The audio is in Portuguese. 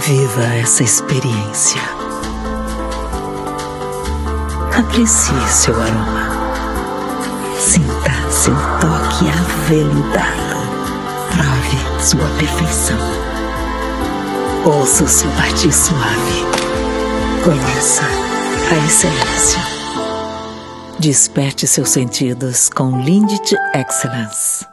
Viva essa experiência. Aprecie seu aroma. Sinta seu toque aveludado. Prove sua perfeição. Ouça o seu batir suave. Conheça a excelência. Desperte seus sentidos com Lindt Excellence.